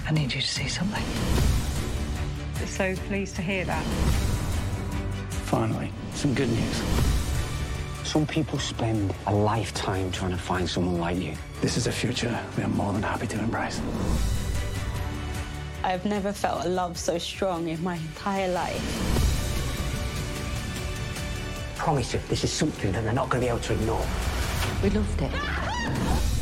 I need you to see something. So pleased to hear that. Finally, some good news. Some people spend a lifetime trying to find someone like you. This is a future we are more than happy to embrace. I've never felt a love so strong in my entire life. I promise you, this is something that they're not going to be able to ignore. We loved it.